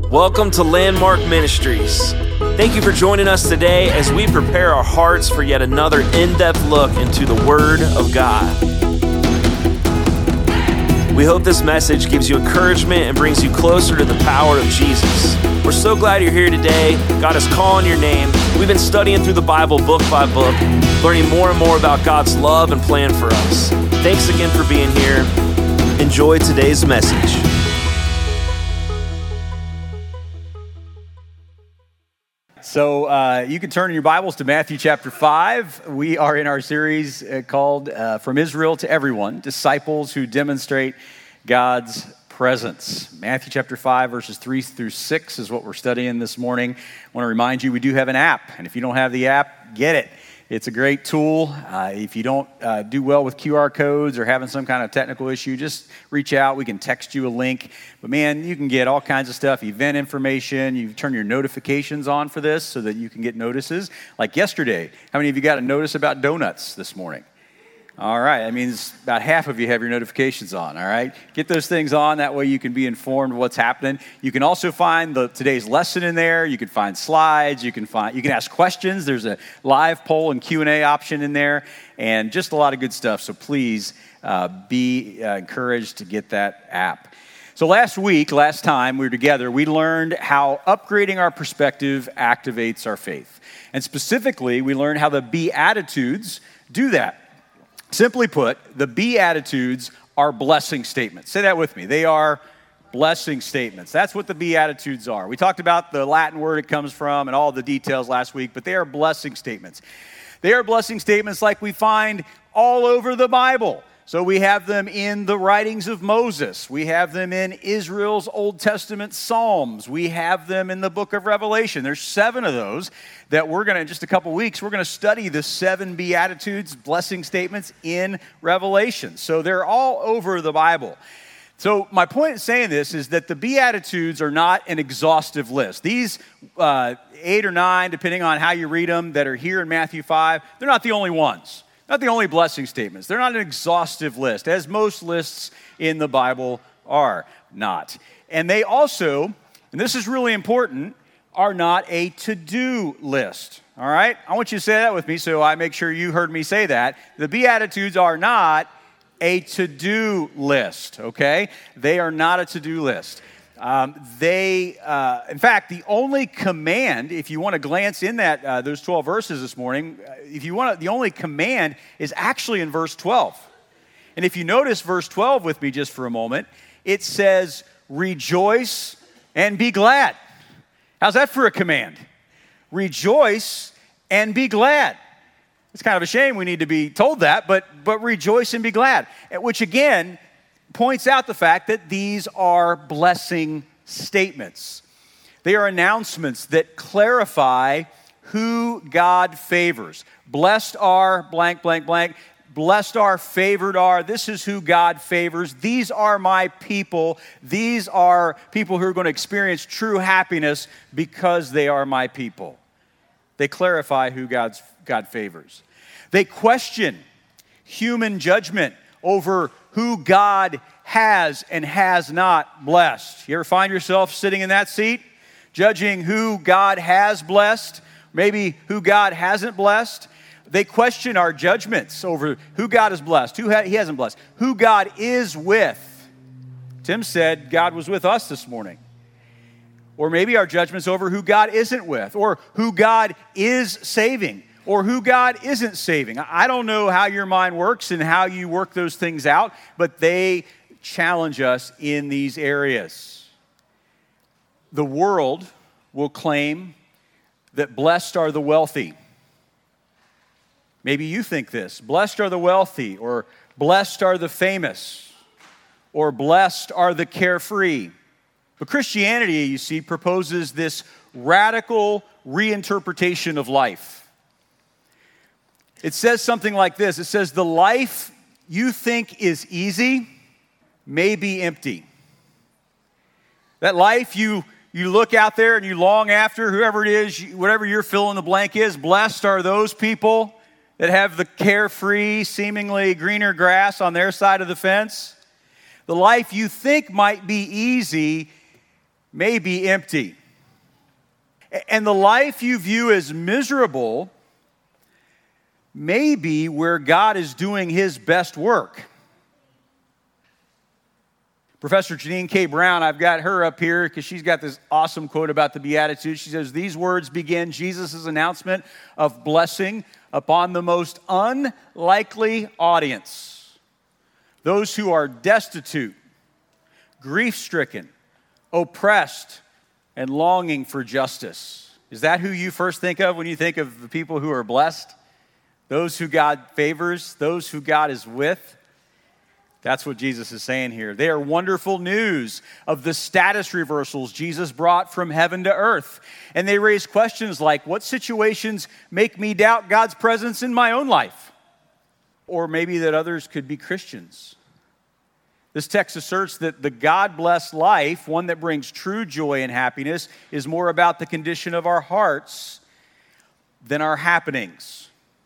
Welcome to Landmark Ministries. Thank you for joining us today as we prepare our hearts for yet another in-depth look into the Word of God. We hope this message gives you encouragement and brings you closer to the power of Jesus. We're so glad you're here today. God is calling your name. We've been studying through the Bible book by book, learning more and more about God's love and plan for us. Thanks again for being here. Enjoy today's message. So you can turn in your Bibles to Matthew chapter 5. We are in our series called From Israel to Everyone, Disciples Who Demonstrate God's Presence. Matthew chapter 5, verses 3 through 6 is what we're studying this morning. I want to remind you we do have an app, and if you don't have the app, get it. It's a great tool. If you don't do well with QR codes or having some kind of technical issue, just reach out. We can text you a link. But man, you can get all kinds of stuff, event information. You turn your notifications on for this so that you can get notices. Like yesterday, how many of you got a notice about donuts this morning? All right, that means about half of you have your notifications on, all right? Get those things on, that way you can be informed of what's happening. You can also find today's lesson in there. You can find slides, you can ask questions. There's a live poll and Q&A option in there, and just a lot of good stuff. So please be encouraged to get that app. So last time we were together, we learned how upgrading our perspective activates our faith. And specifically, we learned how the Beatitudes do that. Simply put, the Beatitudes are blessing statements. Say that with me. They are blessing statements. That's what the Beatitudes are. We talked about the Latin word it comes from and all the details last week, but they are blessing statements. They are blessing statements like we find all over the Bible. So we have them in the writings of Moses. We have them in Israel's Old Testament Psalms. We have them in the book of Revelation. There's 7 of those that in just a couple weeks, we're going to study the 7 Beatitudes, blessing statements in Revelation. So they're all over the Bible. So my point in saying this is that the Beatitudes are not an exhaustive list. These 8 or 9, depending on how you read them, that are here in Matthew 5, they're not the only ones. Not the only blessing statements. They're not an exhaustive list, as most lists in the Bible are not. And they also, and this is really important, are not a to-do list. All right? I want you to say that with me so I make sure you heard me say that. The Beatitudes are not a to-do list, okay? They are not a to-do list. In fact, the only command, if you want to glance in those 12 verses this morning, the only command is actually in verse 12. And if you notice verse 12 with me just for a moment, it says, rejoice and be glad. How's that for a command? Rejoice and be glad. It's kind of a shame we need to be told that, but rejoice and be glad. Which again, points out the fact that these are blessing statements. They are announcements that clarify who God favors. Blessed are blank, blank, blank. Blessed are, favored are. This is who God favors. These are my people. These are people who are going to experience true happiness because they are my people. They clarify who God favors. They question human judgment over who God has and has not blessed. You ever find yourself sitting in that seat, judging who God has blessed, maybe who God hasn't blessed? They question our judgments over who God has blessed, who He hasn't blessed, who God is with. Tim said God was with us this morning. Or maybe our judgments over who God isn't with, or who God is saving, or who God isn't saving. I don't know how your mind works and how you work those things out, but they challenge us in these areas. The world will claim that blessed are the wealthy. Maybe you think this. Blessed are the wealthy, or blessed are the famous, or blessed are the carefree. But Christianity, you see, proposes this radical reinterpretation of life. It says something like this. It says, the life you think is easy may be empty. That life you look out there and you long after, whoever it is, whatever your fill in the blank is, blessed are those people that have the carefree, seemingly greener grass on their side of the fence. The life you think might be easy may be empty. And the life you view as miserable may be where God is doing his best work. Professor Janine K. Brown, I've got her up here because she's got this awesome quote about the Beatitudes. She says, these words begin Jesus' announcement of blessing upon the most unlikely audience. Those who are destitute, grief-stricken, oppressed, and longing for justice. Is that who you first think of when you think of the people who are blessed? Those who God favors, those who God is with? That's what Jesus is saying here. They are wonderful news of the status reversals Jesus brought from heaven to earth. And they raise questions like, what situations make me doubt God's presence in my own life? Or maybe that others could be Christians. This text asserts that the God-blessed life, one that brings true joy and happiness, is more about the condition of our hearts than our happenings.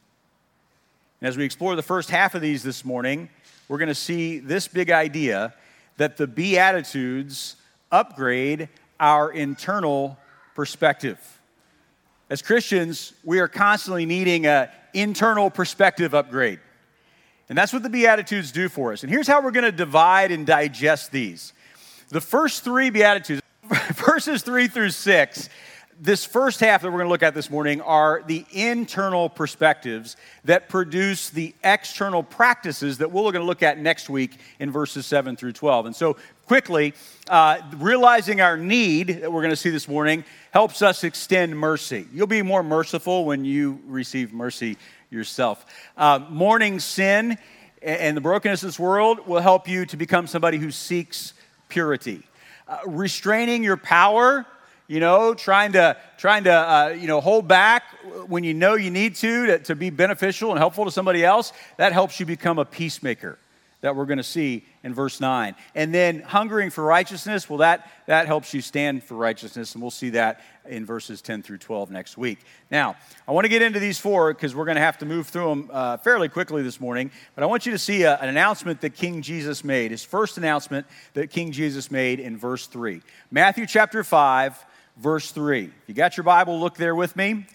And as we explore the first half of these this morning, we're going to see this big idea that the Beatitudes upgrade our internal perspective. As Christians, we are constantly needing an internal perspective upgrade. And that's what the Beatitudes do for us. And here's how we're going to divide and digest these. The first three Beatitudes, verses 3 through 6, this first half that we're going to look at this morning are the internal perspectives that produce the external practices that we're going to look at next week in verses 7 through 12. And so quickly, realizing our need that we're going to see this morning helps us extend mercy. You'll be more merciful when you receive mercy yourself. Mourning sin and the brokenness of this world will help you to become somebody who seeks purity. Restraining your power, trying to hold back when you know you need to be beneficial and helpful to somebody else, that helps you become a peacemaker that we're going to see in verse 9. And then hungering for righteousness, well, that helps you stand for righteousness, and we'll see that in verses 10 through 12 next week. Now, I want to get into these four because we're going to have to move through them fairly quickly this morning, but I want you to see an announcement that King Jesus made, his first announcement that King Jesus made in verse 3. Matthew chapter 5, verse 3. If you got your Bible, look there with me.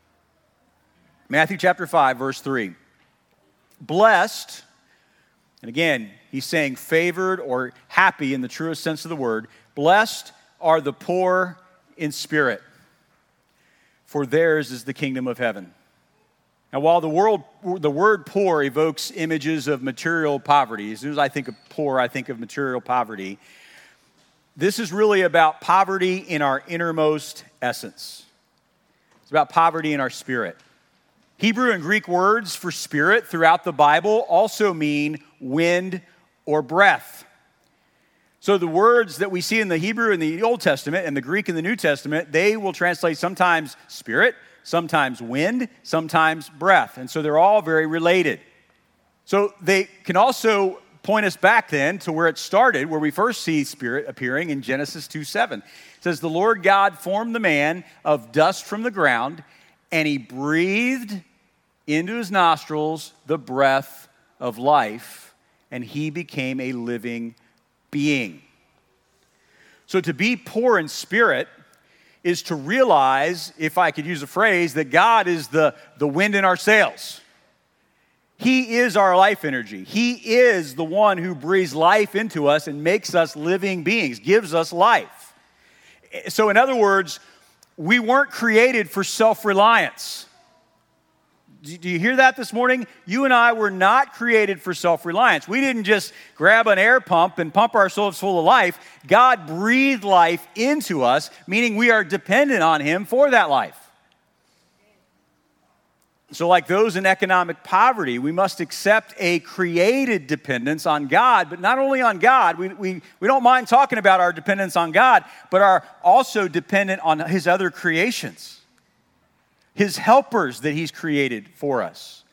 Matthew chapter 5, verse 3. Blessed, and again, he's saying favored or happy in the truest sense of the word. Blessed are the poor in spirit, for theirs is the kingdom of heaven. Now, while the word poor evokes images of material poverty, as soon as I think of poor, I think of material poverty. This is really about poverty in our innermost essence. It's about poverty in our spirit. Hebrew and Greek words for spirit throughout the Bible also mean wind or breath. So the words that we see in the Hebrew in the Old Testament and the Greek in the New Testament, they will translate sometimes spirit, sometimes wind, sometimes breath. And so they're all very related. So they can also point us back then to where it started, where we first see spirit appearing in Genesis 2:7. It says, the Lord God formed the man of dust from the ground, and he breathed into his nostrils the breath of life, and he became a living being. So to be poor in spirit is to realize, if I could use a phrase, that God is the wind in our sails. He is our life energy. He is the one who breathes life into us and makes us living beings, gives us life. So in other words, we weren't created for self-reliance. Do you hear that this morning? You and I were not created for self-reliance. We didn't just grab an air pump and pump ourselves full of life. God breathed life into us, meaning we are dependent on him for that life. So like those in economic poverty, we must accept a created dependence on God, but not only on God. We don't mind talking about our dependence on God, but are also dependent on his other creations, his helpers that he's created for us.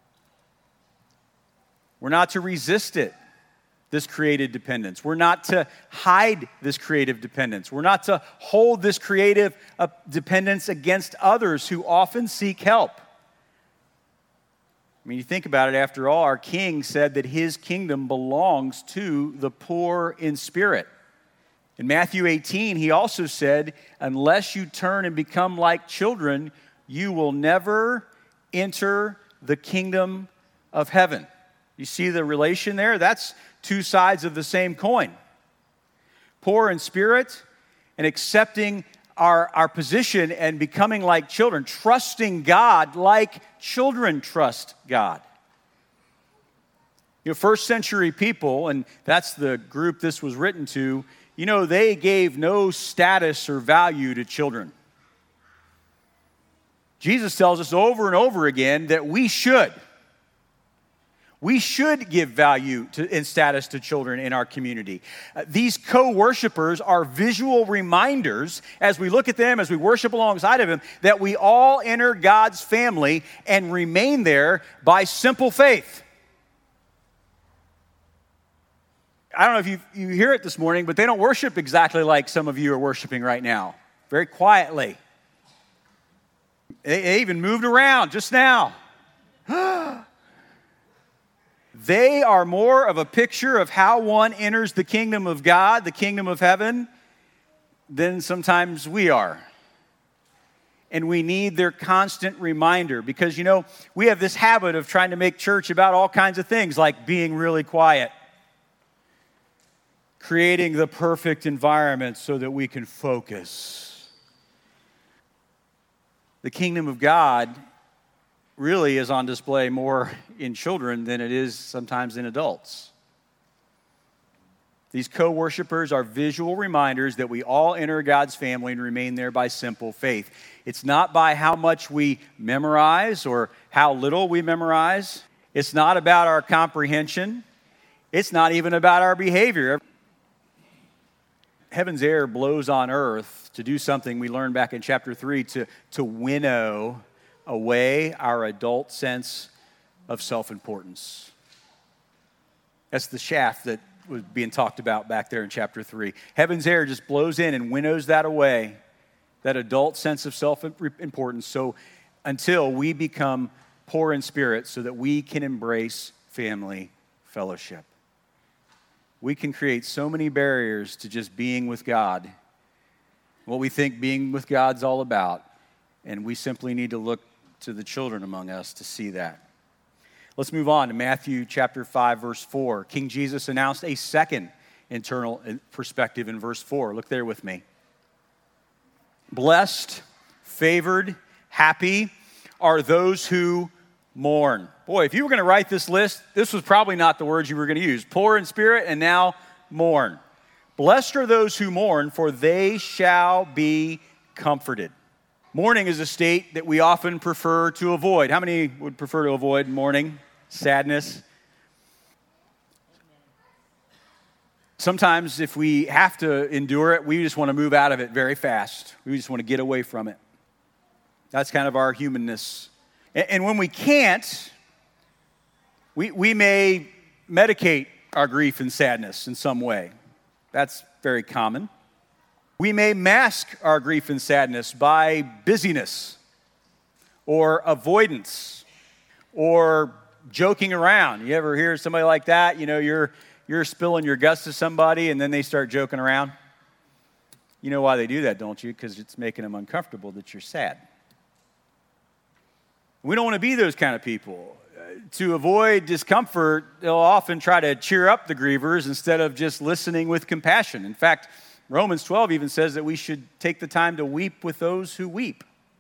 We're not to resist it, this created dependence. We're not to hide this creative dependence. We're not to hold this creative dependence against others who often seek help. I mean, you think about it, after all, our King said that his kingdom belongs to the poor in spirit. In Matthew 18, he also said, unless you turn and become like children, you will never enter the kingdom of heaven. You see the relation there? That's two sides of the same coin. Poor in spirit and accepting our position and becoming like children, trusting God like children trust God. You know, first century people, and that's the group this was written to, you know, they gave no status or value to children. Jesus tells us over and over again that we should. We should give value and status to children in our community. These co-worshipers are visual reminders as we look at them, as we worship alongside of them, that we all enter God's family and remain there by simple faith. I don't know if you hear it this morning, but they don't worship exactly like some of you are worshiping right now. Very quietly. They even moved around just now. They are more of a picture of how one enters the kingdom of God, the kingdom of heaven, than sometimes we are. And we need their constant reminder because, you know, we have this habit of trying to make church about all kinds of things like being really quiet, creating the perfect environment so that we can focus. The kingdom of God really is on display more in children than it is sometimes in adults. These co-worshipers are visual reminders that we all enter God's family and remain there by simple faith. It's not by how much we memorize or how little we memorize. It's not about our comprehension. It's not even about our behavior. Heaven's air blows on earth to do something we learned back in chapter 3, to winnow away our adult sense of self-importance. That's the shaft that was being talked about back there in chapter 3. Heaven's air just blows in and winnows that away, that adult sense of self-importance, so until we become poor in spirit so that we can embrace family fellowship. We can create so many barriers to just being with God, what we think being with God's all about, and we simply need to look to the children among us to see that. Let's move on to Matthew chapter 5, verse 4. King Jesus announced a second internal perspective in verse 4. Look there with me. Blessed, favored, happy are those who mourn. Boy, if you were going to write this list, this was probably not the words you were going to use. Poor in spirit and now mourn. Blessed are those who mourn, for they shall be comforted. Mourning is a state that we often prefer to avoid. How many would prefer to avoid mourning, sadness? Sometimes if we have to endure it, we just want to move out of it very fast. We just want to get away from it. That's kind of our humanness. And when we can't, we may medicate our grief and sadness in some way. That's very common. We may mask our grief and sadness by busyness or avoidance or joking around. You ever hear somebody like that? You know, you're spilling your guts to somebody and then they start joking around. You know why they do that, don't you? Because it's making them uncomfortable that you're sad. We don't want to be those kind of people. To avoid discomfort, they'll often try to cheer up the grievers instead of just listening with compassion. In fact, Romans 12 even says that we should take the time to weep with those who weep.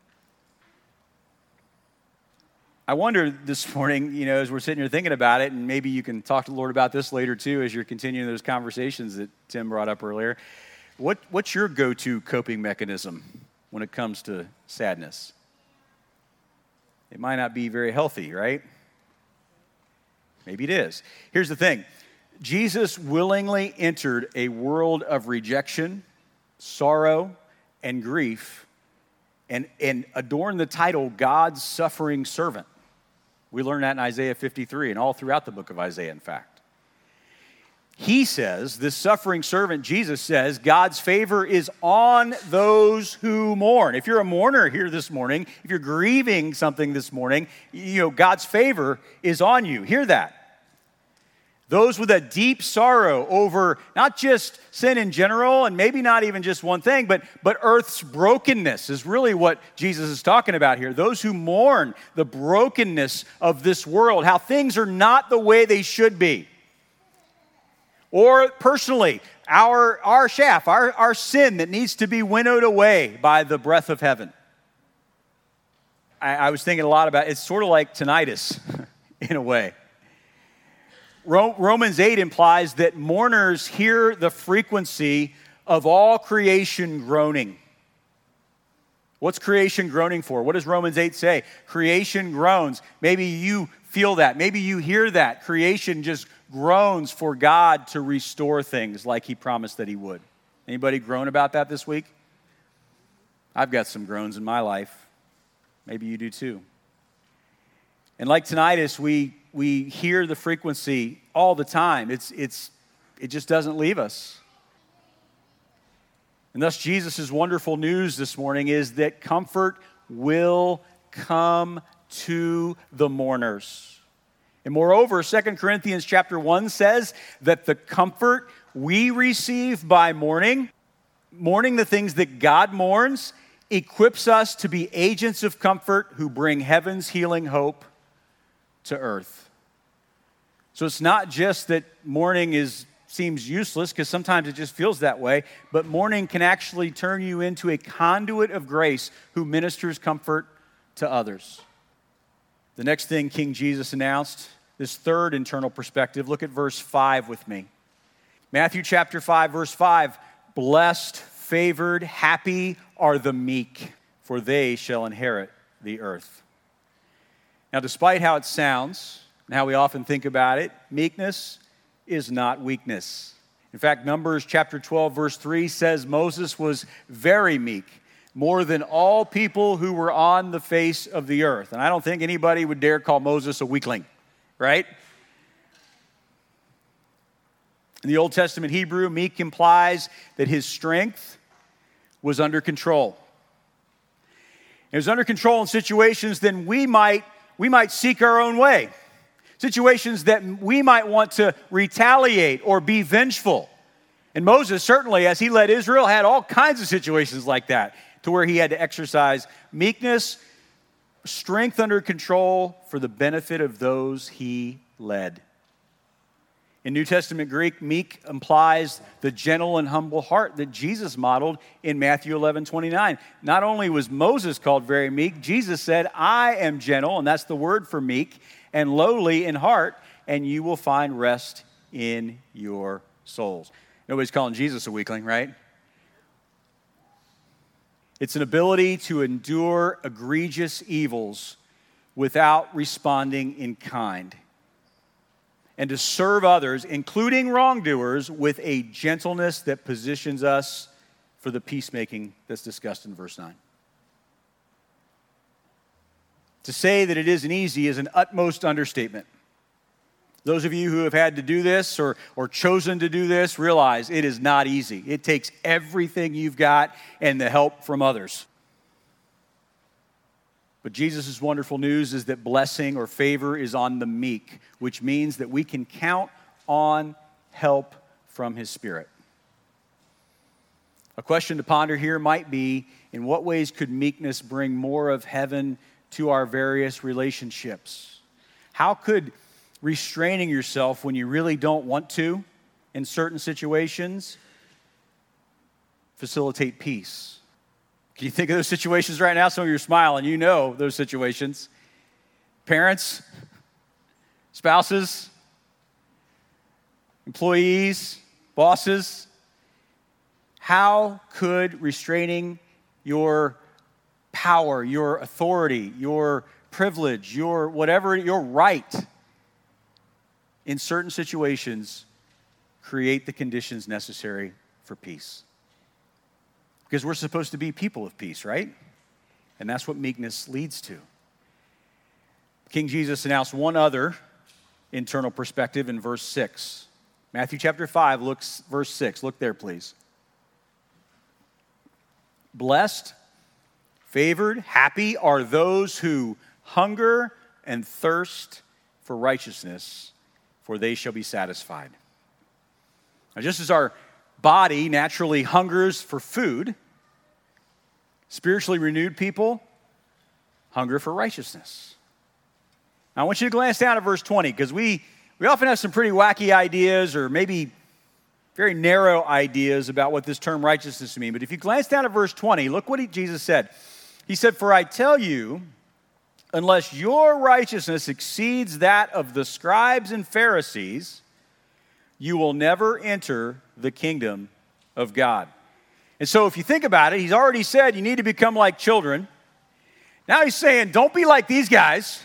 I wonder this morning, you know, as we're sitting here thinking about it, and maybe you can talk to the Lord about this later too as you're continuing those conversations that Tim brought up earlier. What's your go-to coping mechanism when it comes to sadness? It might not be very healthy, right? Maybe it is. Here's the thing. Jesus willingly entered a world of rejection, sorrow, and grief, and adorned the title God's suffering servant. We learn that in Isaiah 53 and all throughout the book of Isaiah, in fact. He says, this suffering servant, Jesus says, God's favor is on those who mourn. If you're a mourner here this morning, if you're grieving something this morning, you know, God's favor is on you. Hear that. Those with a deep sorrow over not just sin in general, and maybe not even just one thing, but earth's brokenness is really what Jesus is talking about here. Those who mourn the brokenness of this world, how things are not the way they should be. Or personally, our chaff, our sin that needs to be winnowed away by the breath of heaven. I was thinking a lot about it. It's sort of like tinnitus in a way. Romans 8 implies that mourners hear the frequency of all creation groaning. What's creation groaning for? What does Romans 8 say? Creation groans. Maybe you feel that. Maybe you hear that. Creation just groans for God to restore things like he promised that he would. Anybody groan about that this week? I've got some groans in my life. Maybe you do too. And like tinnitus, we hear the frequency all the time. It just doesn't leave us. And thus Jesus' wonderful news this morning is that comfort will come to the mourners. And moreover, 2 Corinthians chapter 1 says that the comfort we receive by mourning the things that God mourns, equips us to be agents of comfort who bring heaven's healing hope to earth. So it's not just that mourning seems useless, because sometimes it just feels that way, but mourning can actually turn you into a conduit of grace who ministers comfort to others. The next thing King Jesus announced, this third internal perspective, look at verse 5 with me. Matthew chapter 5, verse 5, blessed, favored, happy are the meek, for they shall inherit the earth. Now, despite how it sounds and how we often think about it, meekness is not weakness. In fact, Numbers chapter 12, verse 3 says Moses was very meek, more than all people who were on the face of the earth. And I don't think anybody would dare call Moses a weakling, right? In the Old Testament Hebrew, meek implies that his strength was under control. It was under control in situations then we might seek our own way. Situations that we might want to retaliate or be vengeful. And Moses, certainly, as he led Israel, had all kinds of situations like that, to where he had to exercise meekness, strength under control for the benefit of those he led. In New Testament Greek, meek implies the gentle and humble heart that Jesus modeled in Matthew 11:29. Not only was Moses called very meek, Jesus said, I am gentle, and that's the word for meek, and lowly in heart, and you will find rest in your souls. Nobody's calling Jesus a weakling, right? It's an ability to endure egregious evils without responding in kind, and to serve others, including wrongdoers, with a gentleness that positions us for the peacemaking that's discussed in verse 9. To say that it isn't easy is an utmost understatement. Those of you who have had to do this or chosen to do this realize it is not easy. It takes everything you've got and the help from others. But Jesus' wonderful news is that blessing or favor is on the meek, which means that we can count on help from his Spirit. A question to ponder here might be, in what ways could meekness bring more of heaven to our various relationships? How could restraining yourself when you really don't want to in certain situations facilitate peace? Can you think of those situations right now? Some of you are smiling. You know those situations. Parents, spouses, employees, bosses. How could restraining your power, your authority, your privilege, your whatever, your right in certain situations create the conditions necessary for peace? Because we're supposed to be people of peace, right? And that's what meekness leads to. King Jesus announced one other internal perspective in verse 6. Matthew chapter 5, verse 6. Look there, please. Blessed, favored, happy are those who hunger and thirst for righteousness, for they shall be satisfied. Now, just as our body naturally hungers for food, spiritually renewed people hunger for righteousness. Now, I want you to glance down at verse 20, because we often have some pretty wacky ideas or maybe very narrow ideas about what this term righteousness means. But if you glance down at verse 20, look what Jesus said. He said, "For I tell you, unless your righteousness exceeds that of the scribes and Pharisees, you will never enter the kingdom of God." And so if you think about it, he's already said you need to become like children. Now he's saying, don't be like these guys.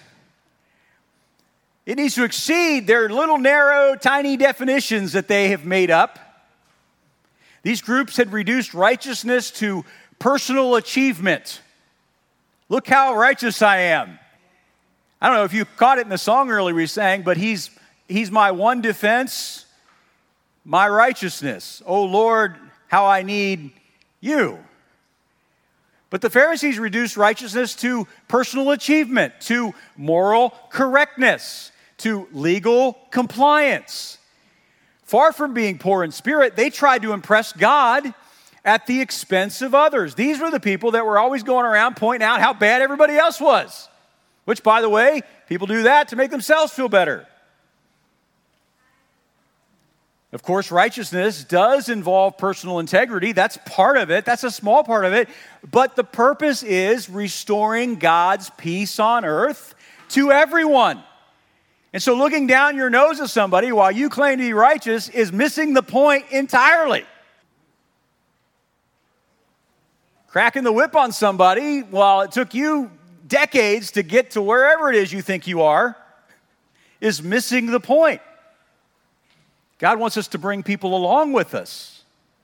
It needs to exceed their little narrow, tiny definitions that they have made up. These groups had reduced righteousness to personal achievement. Look how righteous I am. I don't know if you caught it in the song earlier we sang, but he's my one defense, my righteousness. Oh Lord, how I need you. But the Pharisees reduced righteousness to personal achievement, to moral correctness, to legal compliance. Far from being poor in spirit, they tried to impress God at the expense of others. These were the people that were always going around pointing out how bad everybody else was, which, by the way, people do that to make themselves feel better. Of course, righteousness does involve personal integrity. That's part of it. That's a small part of it. But the purpose is restoring God's peace on earth to everyone. And so looking down your nose at somebody while you claim to be righteous is missing the point entirely. Cracking the whip on somebody while it took you decades to get to wherever it is you think you are is missing the point. God wants us to bring people along with us.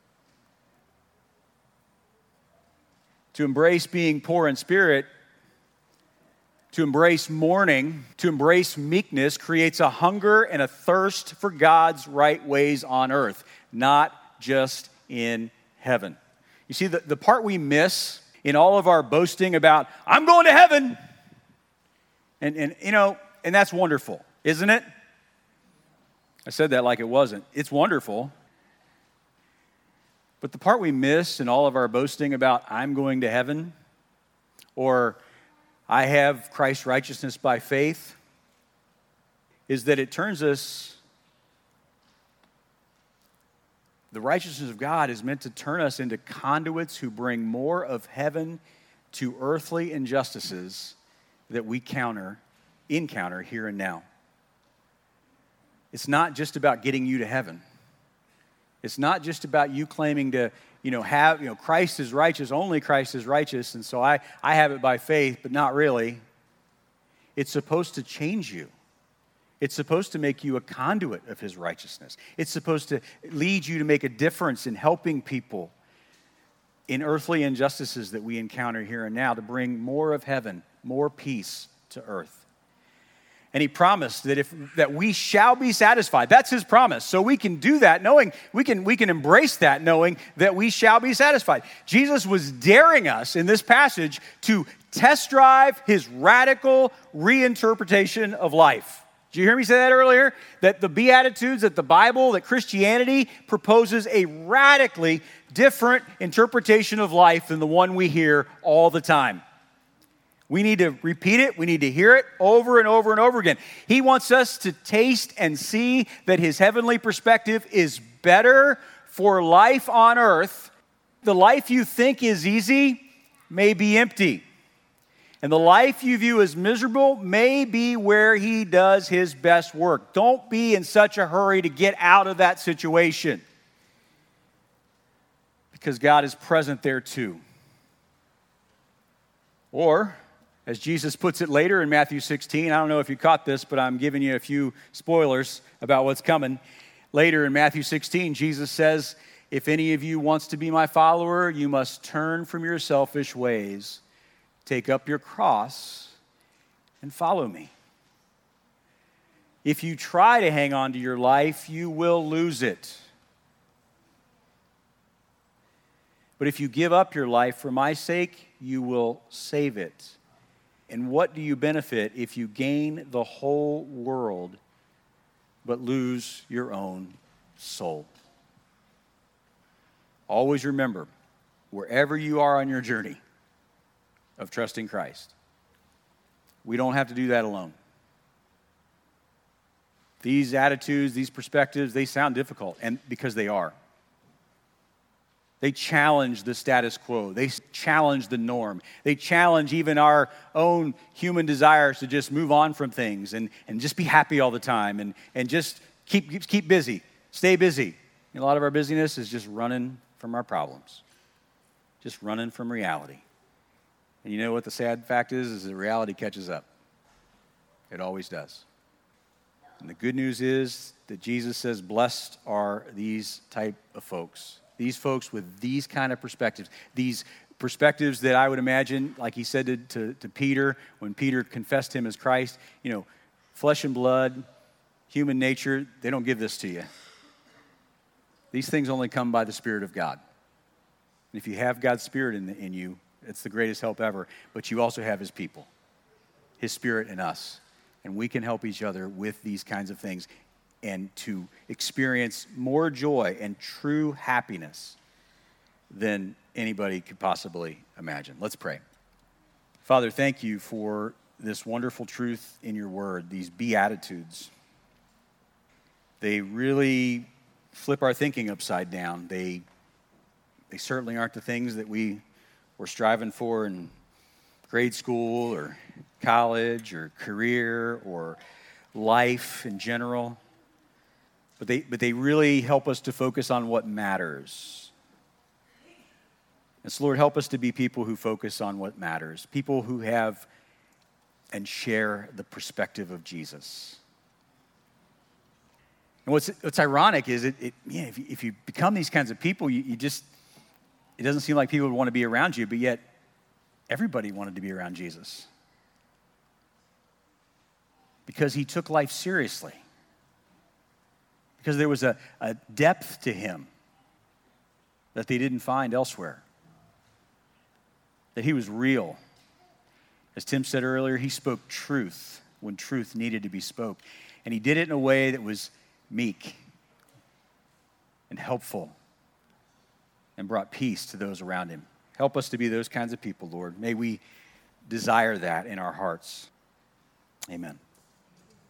To embrace being poor in spirit, to embrace mourning, to embrace meekness creates a hunger and a thirst for God's right ways on earth, not just in heaven. You see, the part we miss in all of our boasting about, I'm going to heaven, and that's wonderful, isn't it? I said that like it wasn't. It's wonderful. But the part we miss in all of our boasting about, I'm going to heaven, or I have Christ's righteousness by faith, is that it turns us, the righteousness of God is meant to turn us into conduits who bring more of heaven to earthly injustices that we encounter here and now. It's not just about getting you to heaven. It's not just about you claiming to, have, Christ is righteous, only Christ is righteous, and so I have it by faith, but not really. It's supposed to change you. It's supposed to make you a conduit of his righteousness. It's supposed to lead you to make a difference in helping people in earthly injustices that we encounter here and now, to bring more of heaven, more peace to earth. And he promised that we shall be satisfied. That's his promise. So we can do that knowing, we can embrace that knowing that we shall be satisfied. Jesus was daring us in this passage to test drive his radical reinterpretation of life. Did you hear me say that earlier? That the Beatitudes, that the Bible, that Christianity proposes a radically different interpretation of life than the one we hear all the time. We need to repeat it. We need to hear it over and over and over again. He wants us to taste and see that his heavenly perspective is better for life on earth. The life you think is easy may be empty. And the life you view as miserable may be where he does his best work. Don't be in such a hurry to get out of that situation, because God is present there too. Or, as Jesus puts it later in Matthew 16, I don't know if you caught this, but I'm giving you a few spoilers about what's coming. Later in Matthew 16, Jesus says, if any of you wants to be my follower, you must turn from your selfish ways, take up your cross, and follow me. If you try to hang on to your life, you will lose it. But if you give up your life for my sake, you will save it. And what do you benefit if you gain the whole world but lose your own soul. Always remember, wherever you are on your journey of trusting Christ, we don't have to do that alone. These attitudes, these perspectives, they sound difficult, and because they are. They challenge the status quo. They challenge the norm. They challenge even our own human desires to just move on from things and just be happy all the time and just keep busy, stay busy. And a lot of our busyness is just running from our problems, just running from reality. And you know what the sad fact is that reality catches up. It always does. And the good news is that Jesus says, blessed are these type of folks. These folks with these kind of perspectives. These perspectives that I would imagine, like he said to Peter, when Peter confessed him as Christ, flesh and blood, human nature, they don't give this to you. These things only come by the Spirit of God. And if you have God's Spirit in you, it's the greatest help ever. But you also have his people, his Spirit in us. And we can help each other with these kinds of things and to experience more joy and true happiness than anybody could possibly imagine. Let's pray. Father, thank you for this wonderful truth in your word, these Beatitudes. They really flip our thinking upside down. They certainly aren't the things that we were striving for in grade school or college or career or life in general. But they really help us to focus on what matters. And so, Lord, help us to be people who focus on what matters, people who have and share the perspective of Jesus. And what's ironic is if you become these kinds of people, it doesn't seem like people would want to be around you, but yet everybody wanted to be around Jesus. Because he took life seriously. Because there was a depth to him that they didn't find elsewhere. That he was real. As Tim said earlier, he spoke truth when truth needed to be spoke. And he did it in a way that was meek and helpful and brought peace to those around him. Help us to be those kinds of people, Lord. May we desire that in our hearts. Amen.